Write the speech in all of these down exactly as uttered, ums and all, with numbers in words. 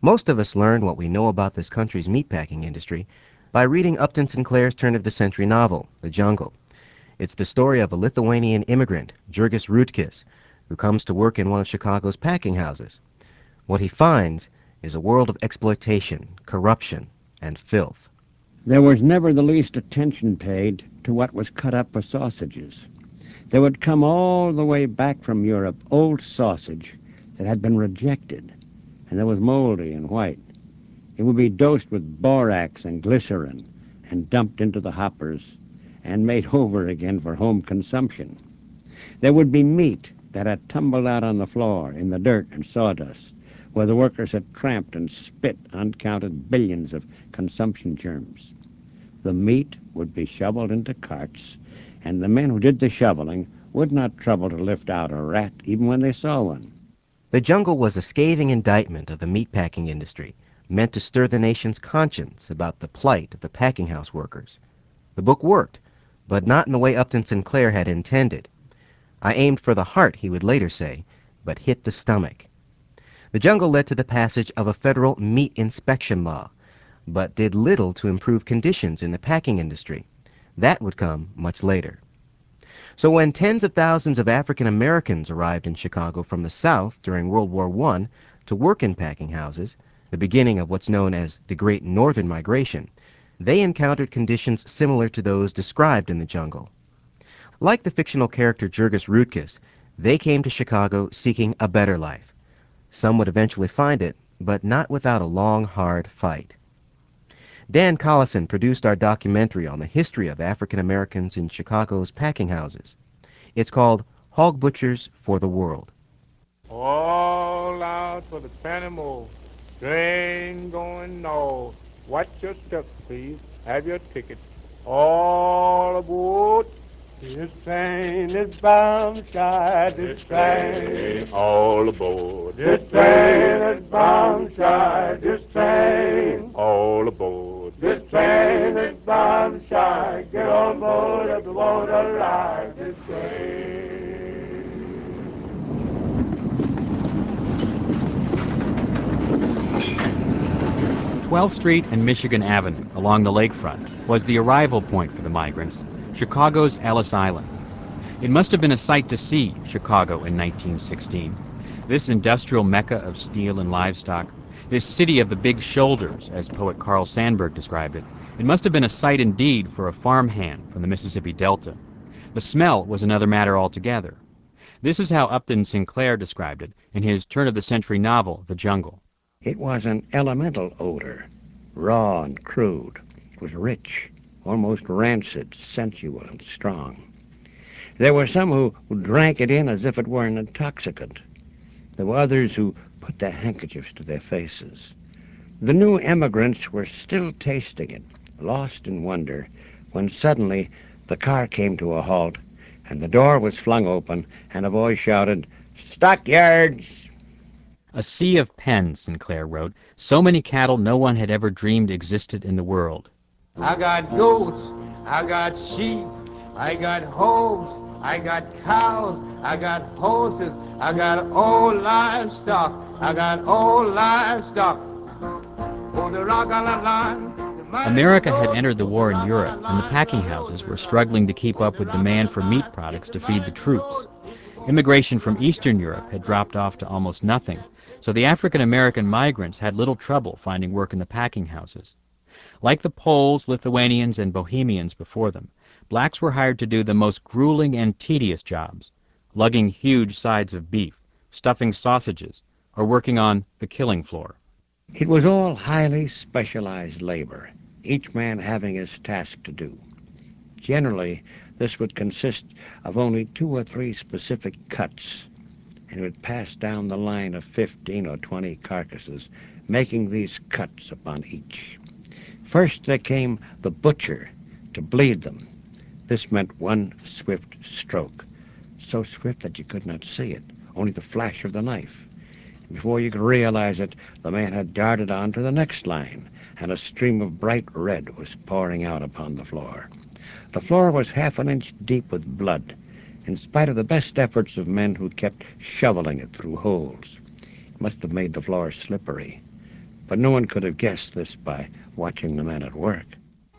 Most of us learn what we know about this country's meatpacking industry by reading Upton Sinclair's turn-of-the-century novel, The Jungle. It's the story of a Lithuanian immigrant, Jurgis Rudkis, who comes to work in one of Chicago's packing houses. What he finds is a world of exploitation, corruption, and filth. There was never the least attention paid to what was cut up for sausages. There would come all the way back from Europe old sausage that had been rejected, and that was moldy and white. It would be dosed with borax and glycerin and dumped into the hoppers and made over again for home consumption. There would be meat that had tumbled out on the floor in the dirt and sawdust, where the workers had tramped and spit uncounted billions of consumption germs. The meat would be shoveled into carts, and the men who did the shoveling would not trouble to lift out a rat even when they saw one. The Jungle was a scathing indictment of the meatpacking industry, meant to stir the nation's conscience about the plight of the packing house workers. The book worked, but not in the way Upton Sinclair had intended. I aimed for the heart, he would later say, but hit the stomach. The Jungle led to the passage of a federal meat inspection law, but did little to improve conditions in the packing industry. That would come much later. So when tens of thousands of African Americans arrived in Chicago from the South during World War One to work in packing houses, the beginning of what's known as the Great Northern Migration, they encountered conditions similar to those described in The Jungle. Like the fictional character Jurgis Rudkis, they came to Chicago seeking a better life. Some would eventually find it, but not without a long, hard fight. Dan Collison produced our documentary on the history of African Americans in Chicago's packing houses. It's called Hog Butchers for the World. All out for the Panama. Train going north. Watch your steps, please. Have your ticket. All aboard. This train is bound side. This train. All aboard. This train is bound side. This train. All aboard. This train is bound side. Get on board if you want to ride this train. twelfth Street and Michigan Avenue along the lakefront was the arrival point for the migrants, Chicago's Ellis Island. It must have been a sight to see, Chicago in nineteen sixteen. This industrial mecca of steel and livestock, this city of the big shoulders, as poet Carl Sandburg described it, it must have been a sight indeed for a farmhand from the Mississippi Delta. The smell was another matter altogether. This is how Upton Sinclair described it in his turn-of-the-century novel, The Jungle. It was an elemental odor, raw and crude. It was rich, almost rancid, sensual, and strong. There were some who, who drank it in as if it were an intoxicant. There were others who put their handkerchiefs to their faces. The new emigrants were still tasting it, lost in wonder, when suddenly the car came to a halt, and the door was flung open, and a voice shouted, "Stockyards!" A sea of pens, Sinclair wrote, so many cattle no one had ever dreamed existed in the world. I got goats, I got sheep, I got hogs, I got cows, I got horses, I got all livestock, I got all livestock. On the Rock Island line. America had entered the war in Europe, and the packing houses were struggling to keep up with demand for meat products to feed the troops. Immigration from Eastern Europe had dropped off to almost nothing, so the African American migrants had little trouble finding work in the packing houses. Like the Poles, Lithuanians, and Bohemians before them, blacks were hired to do the most grueling and tedious jobs, lugging huge sides of beef, stuffing sausages, or working on the killing floor. It was all highly specialized labor, each man having his task to do. Generally, this would consist of only two or three specific cuts, and would pass down the line of fifteen or twenty carcasses, making these cuts upon each. First there came the butcher to bleed them. This meant one swift stroke, so swift that you could not see it, only the flash of the knife. Before you could realize it, the man had darted on to the next line, and a stream of bright red was pouring out upon the floor. The floor was half an inch deep with blood, in spite of the best efforts of men who kept shoveling it through holes. It must have made the floor slippery. but no one could have guessed this by watching the men at work.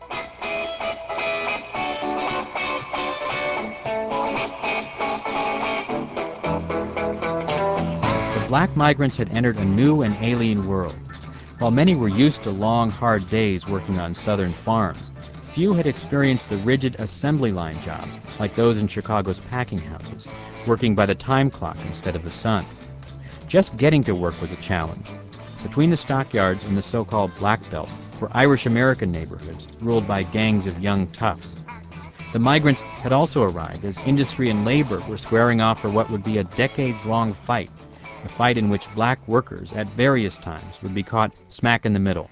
The black migrants had entered a new and alien world. While many were used to long, hard days working on southern farms, few had experienced the rigid assembly line jobs like those in Chicago's packing houses, working by the time clock instead of the sun. Just getting to work was a challenge. Between the stockyards and the so-called Black Belt were Irish-American neighborhoods ruled by gangs of young toughs. The migrants had also arrived as industry and labor were squaring off for what would be a decades-long fight, a fight in which black workers at various times would be caught smack in the middle.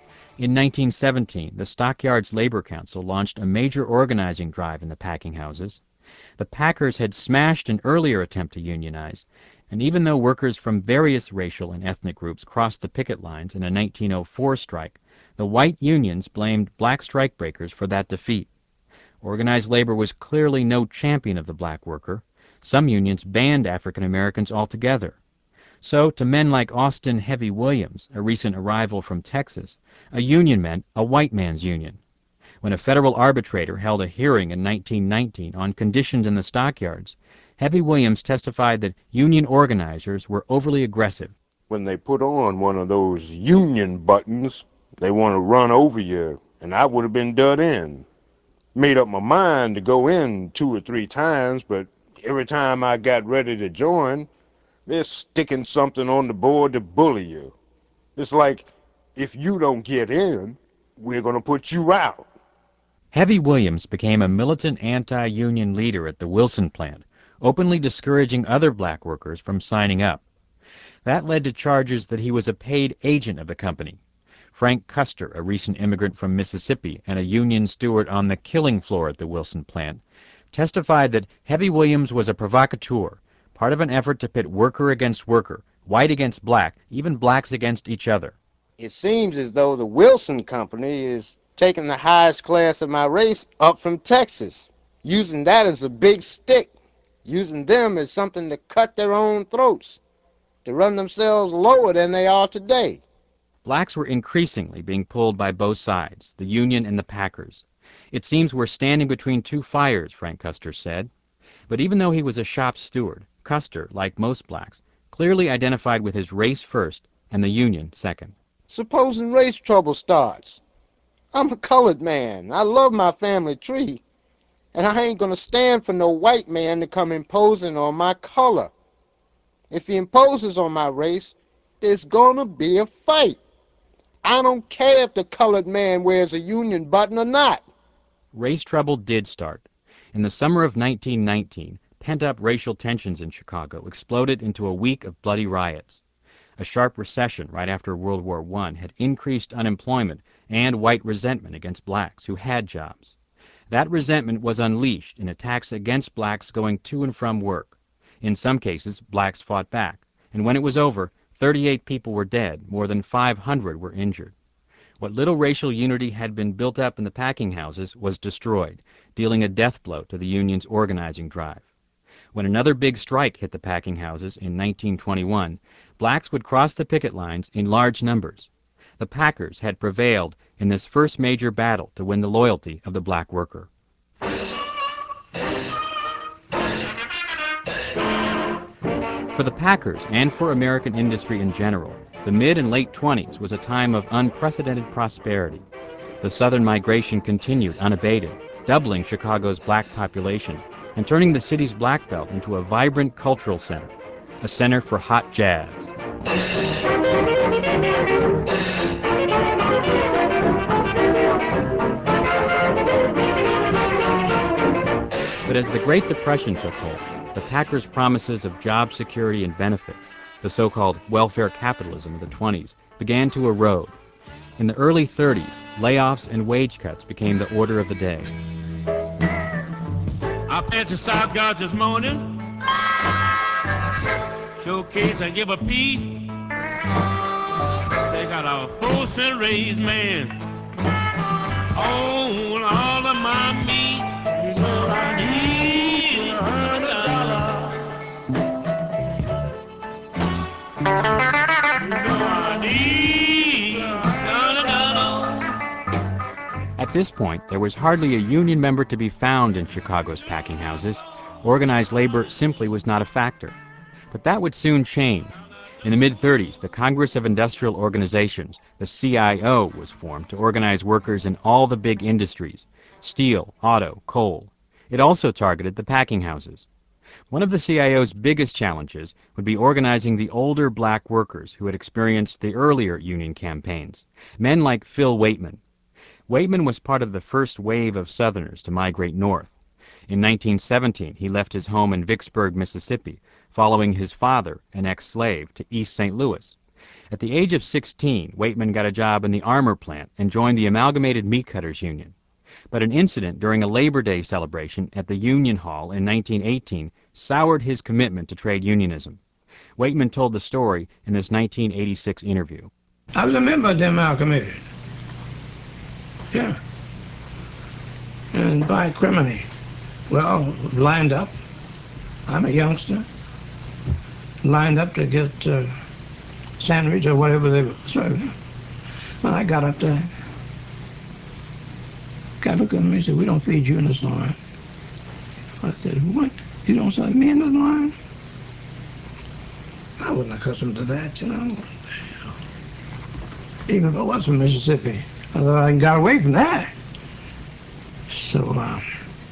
In nineteen seventeen, the Stockyards Labor Council launched a major organizing drive in the packing houses. The packers had smashed an earlier attempt to unionize, and even though workers from various racial and ethnic groups crossed the picket lines in a nineteen oh four strike, the white unions blamed black strikebreakers for that defeat. Organized labor was clearly no champion of the black worker. Some unions banned African Americans altogether. So, to men like Austin Heavy Williams, a recent arrival from Texas, a union meant a white man's union. When a federal arbitrator held a hearing in nineteen nineteen on conditions in the stockyards, Heavy Williams testified that union organizers were overly aggressive. When they put on one of those union buttons, they want to run over you, and I would have been done in. Made up my mind to go in two or three times, but every time I got ready to join, they're sticking something on the board to bully you. It's like, if you don't get in, we're going to put you out. Heavy Williams became a militant anti-union leader at the Wilson plant, openly discouraging other black workers from signing up. That led to charges that he was a paid agent of the company. Frank Custer, a recent immigrant from Mississippi and a union steward on the killing floor at the Wilson plant, testified that Heavy Williams was a provocateur, part of an effort to pit worker against worker, white against black, even blacks against each other. It seems as though the Wilson Company is taking the highest class of my race up from Texas, using that as a big stick, using them as something to cut their own throats, to run themselves lower than they are today. Blacks were increasingly being pulled by both sides, the union and the packers. It seems we're standing between two fires, Frank Custer said. But even though he was a shop steward, Custer, like most blacks, clearly identified with his race first and the union second. Supposing race trouble starts. I'm a colored man. I love my family tree. And I ain't gonna stand for no white man to come imposing on my color. If he imposes on my race, there's gonna be a fight. I don't care if the colored man wears a union button or not. Race trouble did start. In the summer of nineteen nineteen, pent-up racial tensions in Chicago exploded into a week of bloody riots. A sharp recession right after World War One had increased unemployment and white resentment against blacks who had jobs. That resentment was unleashed in attacks against blacks going to and from work. In some cases, blacks fought back, and when it was over, thirty-eight people were dead, more than five hundred were injured. What little racial unity had been built up in the packing houses was destroyed, dealing a death blow to the union's organizing drive. When another big strike hit the packing houses in nineteen twenty-one, blacks would cross the picket lines in large numbers. The packers had prevailed in this first major battle to win the loyalty of the black worker. For the packers and for American industry in general, the mid and late twenties was a time of unprecedented prosperity. The southern migration continued unabated, doubling Chicago's black population and turning the city's black belt into a vibrant cultural center, a center for hot jazz. But as the Great Depression took hold, the packers' promises of job security and benefits, the so-called welfare capitalism of the twenties, began to erode. In the early thirties, layoffs and wage cuts became the order of the day. I passed the Stockyards this morning, showcase and give a peep. They got a four cent raise, man, on all of my meat. You know I need a hundred dollars. You know I need At this point, there was hardly a union member to be found in Chicago's packing houses. Organized labor simply was not a factor. But that would soon change. In the mid-thirties, the Congress of Industrial Organizations, the C I O, was formed to organize workers in all the big industries: steel, auto, coal. It also targeted the packing houses. One of the C I O's biggest challenges would be organizing the older black workers who had experienced the earlier union campaigns, men like Phil Waitman. Waitman was part of the first wave of Southerners to migrate north. In nineteen seventeen, he left his home in Vicksburg, Mississippi, following his father, an ex-slave, to East Saint Louis. At the age of sixteen, Waitman got a job in the armor plant and joined the Amalgamated Meat Cutters Union. But an incident during a Labor Day celebration at the Union Hall in nineteen eighteen soured his commitment to trade unionism. Waitman told the story in this nineteen eighty-six interview. I was a member of the Amalgamated. Yeah. And by criminy. Well, lined up. I'm a youngster. Lined up to get uh, sandwich or whatever they were serving. When I got up there, guy looked at me and said, "We don't feed you in this line." I said, "What? You don't serve me in this line?" I wasn't accustomed to that, you know. Even if I was from Mississippi, I thought I got away from that. So uh,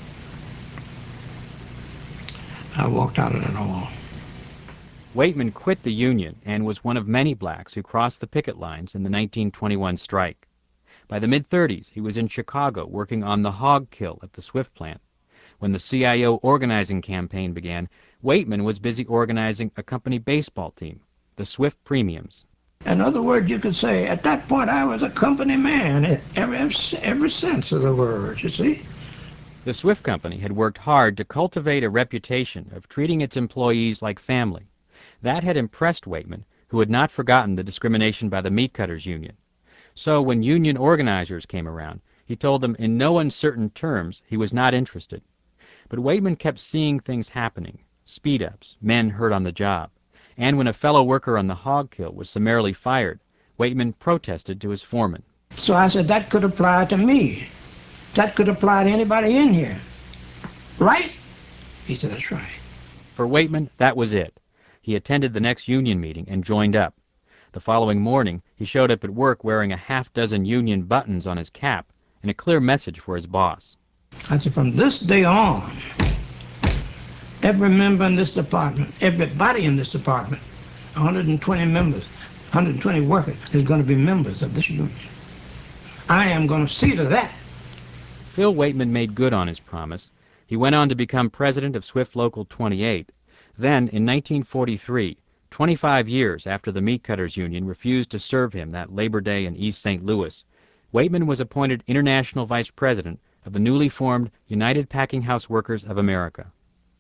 I walked out of it all. Waitman quit the union and was one of many blacks who crossed the picket lines in the nineteen twenty-one strike. By the mid-thirties, he was in Chicago working on the hog kill at the Swift plant. When the C I O organizing campaign began, Waitman was busy organizing a company baseball team, the Swift Premiums. In other words, you could say, at that point, I was a company man, in every, every sense of the word, you see. The Swift Company had worked hard to cultivate a reputation of treating its employees like family. That had impressed Waitman, who had not forgotten the discrimination by the Meat Cutters Union. So when union organizers came around, he told them in no uncertain terms he was not interested. But Waitman kept seeing things happening, speed-ups, men hurt on the job. And when a fellow worker on the hog kill was summarily fired, Waitman protested to his foreman. So I said, that could apply to me. That could apply to anybody in here. Right? He said, that's right. For Waitman, that was it. He attended the next union meeting and joined up. The following morning, he showed up at work wearing a half dozen union buttons on his cap and a clear message for his boss. I said, from this day on, every member in this department, everybody in this department, one hundred twenty members, one hundred twenty workers, is going to be members of this union. I am going to see to that. Phil Waitman made good on his promise. He went on to become president of Swift Local twenty-eight. Then, in nineteen forty-three, twenty-five years after the Meat Cutters Union refused to serve him that Labor Day in East Saint Louis, Waitman was appointed international vice president of the newly formed United Packing House Workers of America.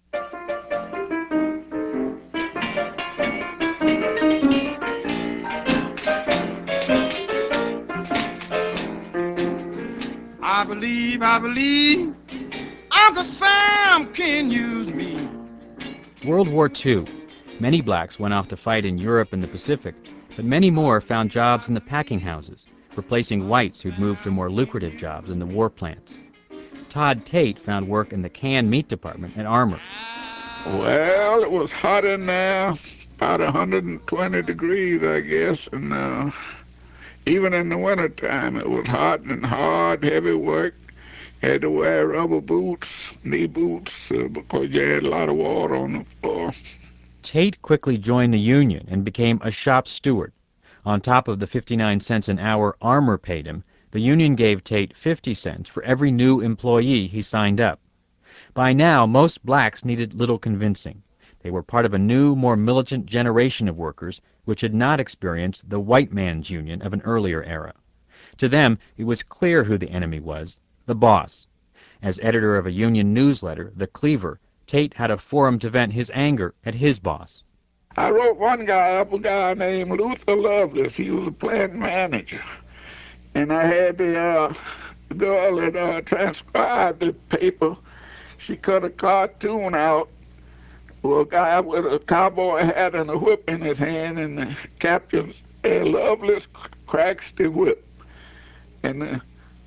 I believe, I believe Uncle Sam can use me. World War Two. Many blacks went off to fight in Europe and the Pacific, but many more found jobs in the packing houses, replacing whites who'd moved to more lucrative jobs in the war plants. Todd Tate found work in the canned meat department at Armour. Well, it was hot in there, about one hundred twenty degrees, I guess, and uh, even in the wintertime it was hot and hard, heavy work. Had to wear rubber boots, knee boots, uh, because you had a lot of water on the floor. Tate quickly joined the union and became a shop steward. On top of the fifty-nine cents an hour Armour paid him, the union gave Tate fifty cents for every new employee he signed up. By now, most blacks needed little convincing. They were part of a new, more militant generation of workers which had not experienced the white man's union of an earlier era. To them, it was clear who the enemy was, the boss. As editor of a union newsletter, The Cleaver, Tate had a forum to vent his anger at his boss. I wrote one guy up, a guy named Luther Lovelace. He was a plant manager. And I had the uh, girl that uh, transcribed the paper. She cut a cartoon out with a guy with a cowboy hat and a whip in his hand, and the caption said, Lovelace cracks the whip. And the,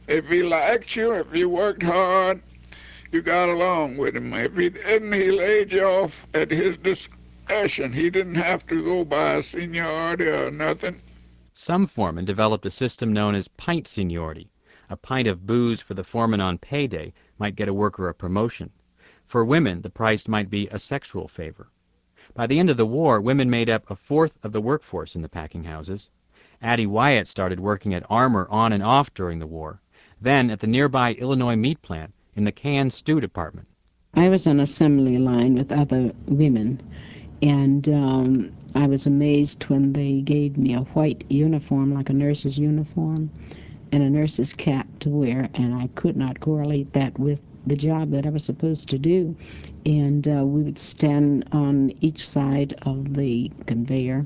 If he liked you, if you worked hard, you got along with him. If he didn't, he laid you off at his discretion. He didn't have to go by seniority or nothing. Some foremen developed a system known as pint seniority. A pint of booze for the foreman on payday might get a worker a promotion. For women, the price might be a sexual favor. By the end of the war, women made up a fourth of the workforce in the packing houses. Addie Wyatt started working at Armour on and off during the war, then at the nearby Illinois meat plant in the canned stew department. I was on assembly line with other women, and um, I was amazed when they gave me a white uniform, like a nurse's uniform, and a nurse's cap to wear, and I could not correlate that with the job that I was supposed to do. And uh, we would stand on each side of the conveyor,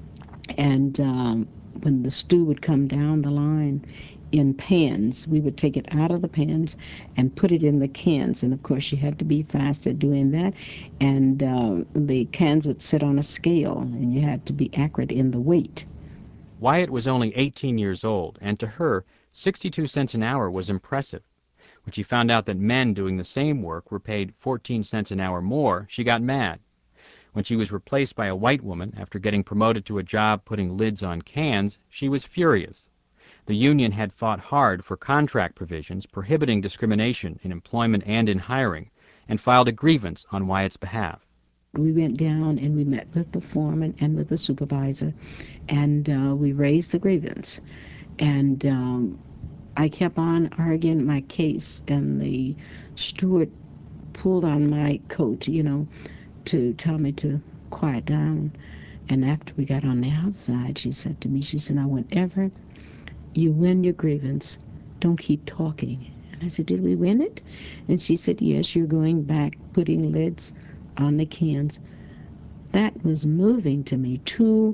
and um, when the stew would come down the line in pans, we would take it out of the pans and put it in the cans. And of course, you had to be fast at doing that. And uh, the cans would sit on a scale, and you had to be accurate in the weight. Wyatt was only eighteen years old, and to her, sixty-two cents an hour was impressive. When she found out that men doing the same work were paid fourteen cents an hour more, she got mad. When she was replaced by a white woman after getting promoted to a job putting lids on cans, she was furious. The union had fought hard for contract provisions prohibiting discrimination in employment and in hiring, and filed a grievance on Wyatt's behalf. We went down and we met with the foreman and with the supervisor, and uh, we raised the grievance. And um, I kept on arguing my case, and the steward pulled on my coat, you know, to tell me to quiet down. And after we got on the outside, she said to me, she said, now whenever you win your grievance, don't keep talking. And I said, did we win it? And she said, yes, you're going back, putting lids on the cans. That was moving to me. Two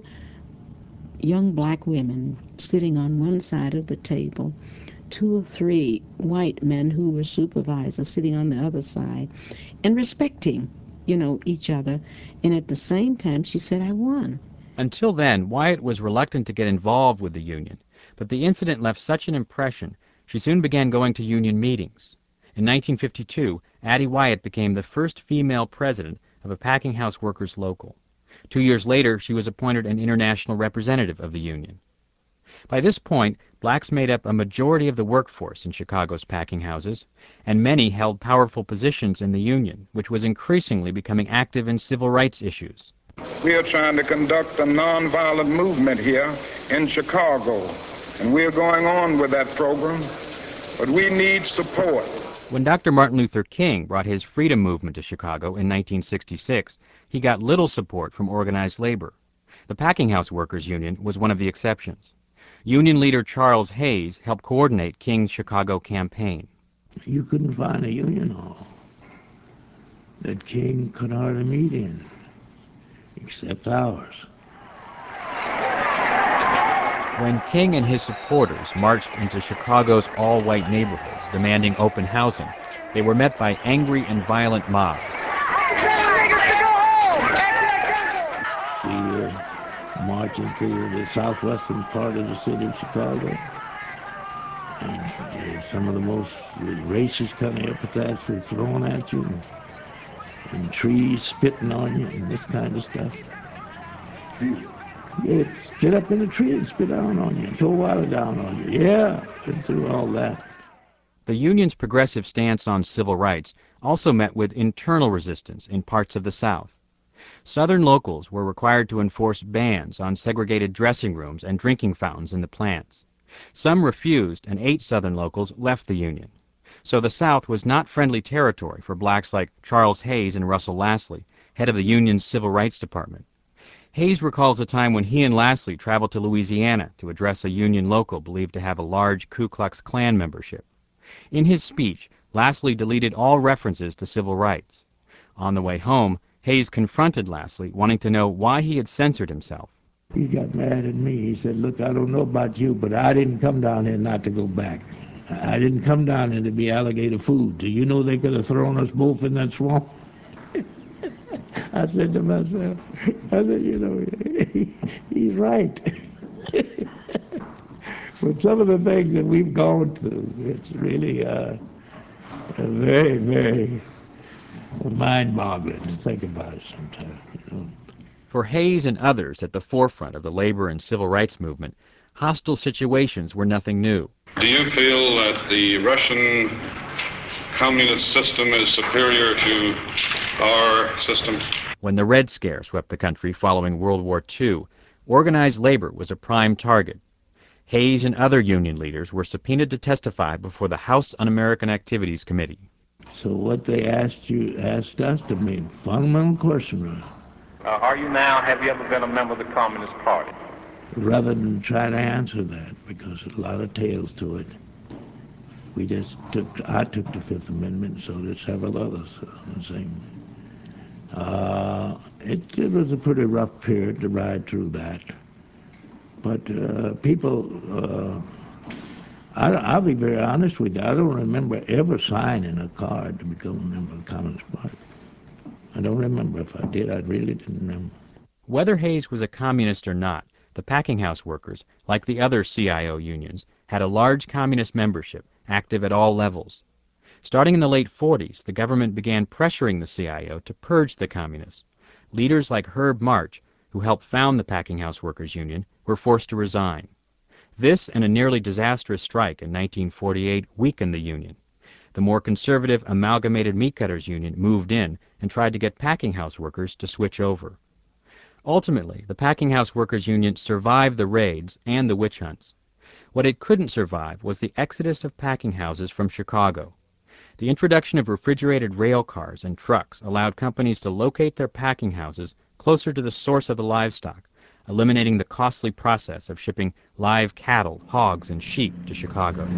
young black women sitting on one side of the table, two or three white men who were supervisors sitting on the other side, and respecting, you know, each other. And at the same time, she said, I won. Until then, Wyatt was reluctant to get involved with the union, but the incident left such an impression, she soon began going to union meetings. In nineteen fifty-two, Addie Wyatt became the first female president of a packing house workers' local. Two years later, she was appointed an international representative of the union. By this point, blacks made up a majority of the workforce in Chicago's packing houses, and many held powerful positions in the union, which was increasingly becoming active in civil rights issues. We are trying to conduct a nonviolent movement here in Chicago, and we're going on with that program, but we need support. When Doctor Martin Luther King brought his freedom movement to Chicago in nineteen sixty-six, he got little support from organized labor. The Packing House Workers Union was one of the exceptions. Union leader Charles Hayes helped coordinate King's Chicago campaign. You couldn't find a union hall that King could hardly meet in, except ours. When King and his supporters marched into Chicago's all-white neighborhoods demanding open housing, they were met by angry and violent mobs. We were marching through the southwestern part of the city of Chicago, and some of the most racist kind of epithets were thrown at you, and trees spitting on you, and this kind of stuff. Yeah, get up in the tree and spit down on you, throw water down on you. Yeah, been through all that. The union's progressive stance on civil rights also met with internal resistance in parts of the South. Southern locals were required to enforce bans on segregated dressing rooms and drinking fountains in the plants. Some refused, and eight Southern locals left the union. So the South was not friendly territory for blacks like Charles Hayes and Russell Lasley, head of the union's Civil Rights Department. Hayes recalls a time when he and Lasley traveled to Louisiana to address a union local believed to have a large Ku Klux Klan membership. In his speech, Lasley deleted all references to civil rights. On the way home, Hayes confronted Lasley, wanting to know why he had censored himself. He got mad at me. He said, look, I don't know about you, but I didn't come down here not to go back. I didn't come down here to be alligator food. Do you know they could have thrown us both in that swamp? I said to myself, I said, you know, he, he's right. with some of the things that we've gone through, it's really uh, very, very mind-boggling to think about it sometimes, you know. For Hayes and others at the forefront of the labor and civil rights movement, hostile situations were nothing new. Do you feel that the Russian communist system is superior to our system? When the Red Scare swept the country following World War Two, organized labor was a prime target. Hayes and other union leaders were subpoenaed to testify before the House Un-American Activities Committee. So what they asked you, asked us to make fundamental question. Uh, are you now, have you ever been a member of the Communist Party? Rather than try to answer that, because there's a lot of tails to it, we just took, I took the Fifth Amendment, so did several others. Uh, uh, it, it was a pretty rough period to ride through that. But uh, people, uh, I, I'll be very honest with you, I don't remember ever signing a card to become a member of the Communist Party. I don't remember. If I did, I really didn't remember. Whether Hayes was a communist or not, the packing house workers, like the other C I O unions, had a large communist membership, active at all levels. Starting in the late forties, the government began pressuring the C I O to purge the communists. Leaders like Herb March, who helped found the Packing House Workers Union, were forced to resign. This and a nearly disastrous strike in nineteen forty-eight weakened the union. The more conservative Amalgamated Meat Cutters Union moved in and tried to get packing house workers to switch over. Ultimately, the Packing House Workers Union survived the raids and the witch hunts. What it couldn't survive was the exodus of packing houses from Chicago. The introduction of refrigerated rail cars and trucks allowed companies to locate their packing houses closer to the source of the livestock, eliminating the costly process of shipping live cattle, hogs, and sheep to Chicago.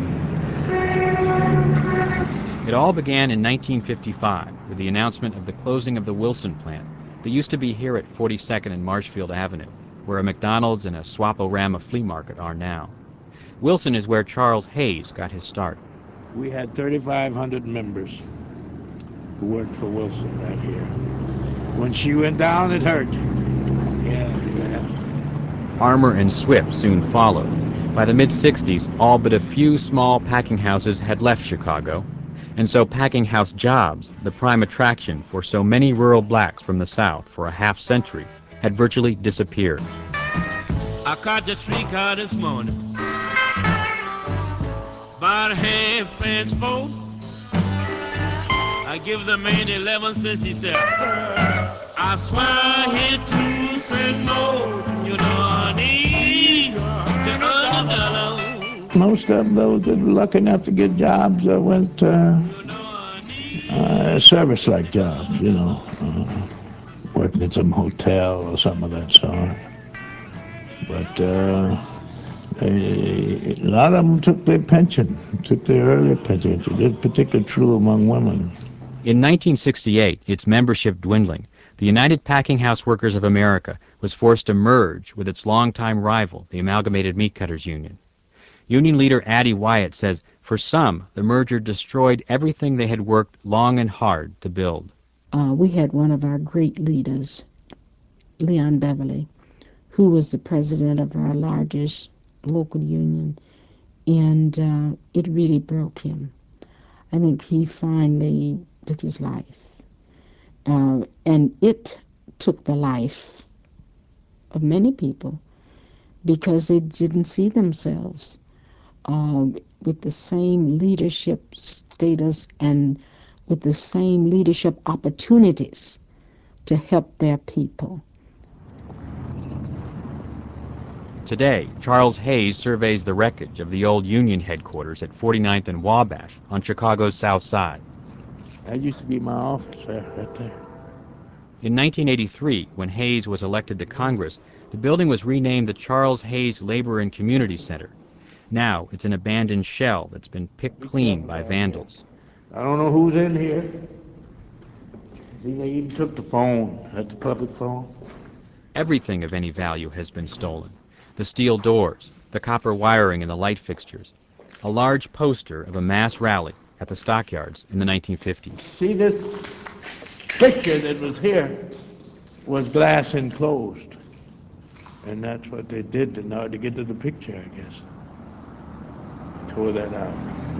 It all began in nineteen fifty-five with the announcement of the closing of the Wilson plant that used to be here at forty-second and Marshfield Avenue, where a McDonald's and a Swap-O-Rama flea market are now. Wilson is where Charles Hayes got his start. We had thirty-five hundred members who worked for Wilson right here. When she went down, it hurt. Yeah, yeah. Armour and Swift soon followed. By the mid sixties, all but a few small packing houses had left Chicago, and so packing house jobs, the prime attraction for so many rural blacks from the South for a half century, had virtually disappeared. I caught the streetcar this morning, about half past four. I give the man eleven cents, he said, I swear I hit to say no, you know I need to earn a dollar. Most of those that were lucky enough to get jobs uh, went uh, uh, service-like jobs, you know, uh, working at some hotel or something of that sort. But uh, they, a lot of them took their pension, took their early pension. It is particularly true among women. In nineteen sixty-eight, its membership dwindling, the United Packing House Workers of America was forced to merge with its longtime rival, the Amalgamated Meat Cutters Union. Union leader Addie Wyatt says, for some, the merger destroyed everything they had worked long and hard to build. Uh, we had one of our great leaders, Leon Beverly, who was the president of our largest local union, and uh, it really broke him. I think he finally took his life, uh, and it took the life of many people because they didn't see themselves uh, with the same leadership status and with the same leadership opportunities to help their people. Today, Charles Hayes surveys the wreckage of the old Union headquarters at forty-ninth and Wabash on Chicago's South Side. That used to be my office there, right there. In nineteen eighty-three, when Hayes was elected to Congress, the building was renamed the Charles Hayes Labor and Community Center. Now, it's an abandoned shell that's been picked clean by vandals. I don't know who's in here. See, they even took the phone, at the public phone. Everything of any value has been stolen. The steel doors, the copper wiring and the light fixtures. A large poster of a mass rally at the stockyards in the nineteen fifties. See, this picture that was here was glass enclosed. And that's what they did in order to get to the picture, I guess. tore that out.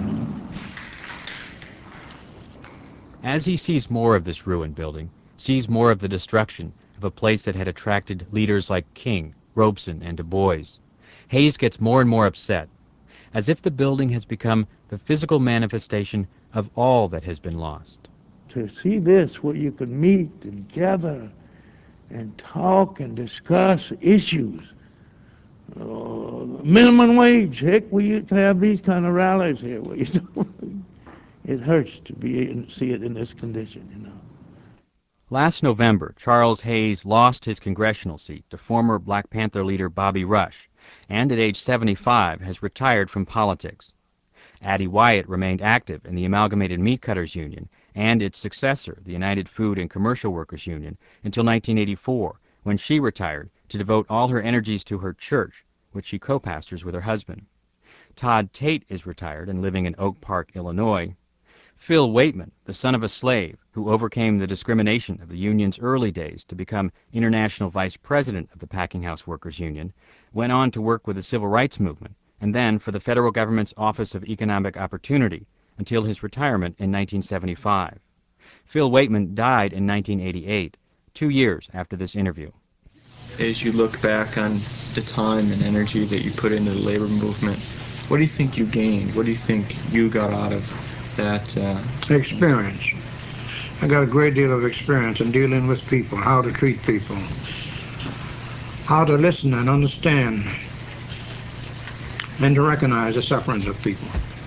As he sees more of this ruined building, sees more of the destruction of a place that had attracted leaders like King, Robeson, and Du Bois, Hayes gets more and more upset, as if the building has become the physical manifestation of all that has been lost. To see this where you could meet and gather and talk and discuss issues. Uh, minimum wage, heck, we used to have these kind of rallies here. We used to, it hurts to be in, see it in this condition, you know. Last November, Charles Hayes lost his congressional seat to former Black Panther leader Bobby Rush, and at age seventy-five has retired from politics. Addie Wyatt remained active in the Amalgamated Meat Cutters Union and its successor, the United Food and Commercial Workers Union, until nineteen eighty-four, when she retired to devote all her energies to her church, which she co-pastors with her husband. Todd Tate is retired and living in Oak Park, Illinois. Phil Waitman, the son of a slave who overcame the discrimination of the union's early days to become international vice president of the Packing House Workers Union, went on to work with the Civil Rights Movement and then for the federal government's Office of Economic Opportunity until his retirement in nineteen seventy-five. Phil Waitman died in nineteen eighty-eight, two years after this interview. As you look back on the time and energy that you put into the labor movement, what do you think you gained? What do you think you got out of that? Uh, experience. I got a great deal of experience in dealing with people, how to treat people, how to listen and understand, and to recognize the sufferings of people.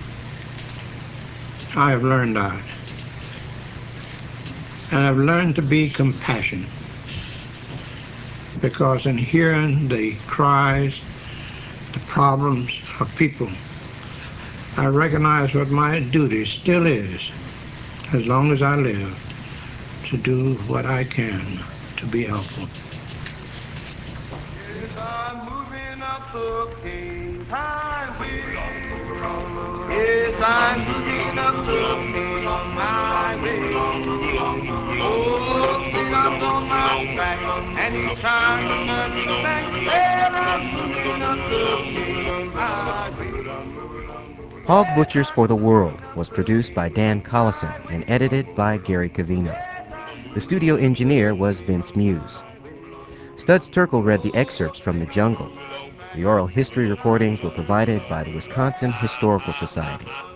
I have learned that. And I've learned to be compassionate, because in hearing the cries, the problems of people, I recognize what my duty still is, as long as I live, to do what I can to be helpful. Yes, I'm moving up the King's Highway. Yes, I'm moving up the King's Highway. Oh, the God's on my track, and he's trying to turn me back. Well, I'm moving up the King's Highway. Hog Butchers for the World was produced by Dan Collison and edited by Gary Cavino. The studio engineer was Vince Muse. Studs Terkel read the excerpts from The Jungle. The oral history recordings were provided by the Wisconsin Historical Society.